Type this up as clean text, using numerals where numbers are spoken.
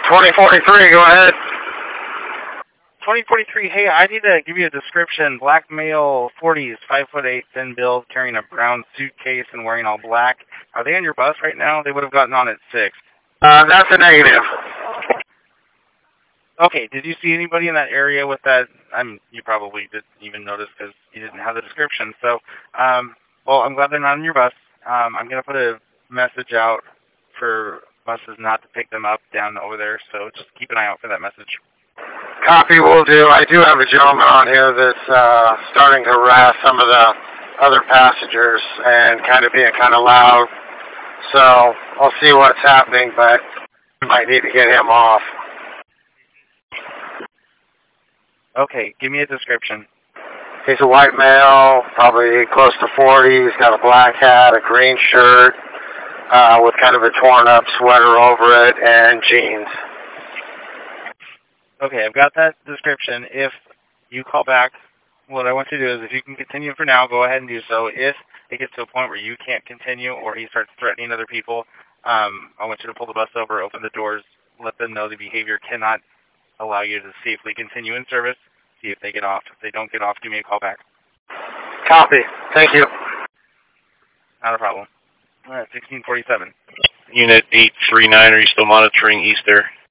2043, go ahead. 2043, hey, I need to give you a description. Black male, 40s, 5'8", thin build, carrying a brown suitcase and wearing all black. Are they on your bus right now? They would have gotten on at 6. That's a negative. Okay, did you see anybody in that area with that? You probably didn't even notice because you didn't have the description. So, well, I'm glad they're not on your bus. I'm going to put a message out for buses not to pick them up down over there, so just keep an eye out for that message. Copy, will do. I do have a gentleman on here that's starting to harass some of the other passengers and kind of being kind of loud. So I'll see what's happening, but I might need to get him off. Okay, give me a description. He's a white male, probably close to 40. He's got a black hat, a green shirt, with kind of a torn-up sweater over it, and jeans. Okay, I've got that description. If you call back, what I want you to do is, if you can continue for now, go ahead and do so. If it gets to a point where you can't continue or he starts threatening other people, I want you to pull the bus over, open the doors, let them know the behavior cannot allow you to safely continue in service. See if they get off. If they don't get off, give me a call back. Copy. Thank you. Not a problem. All right, 1647. Unit 839, are you still monitoring Easter?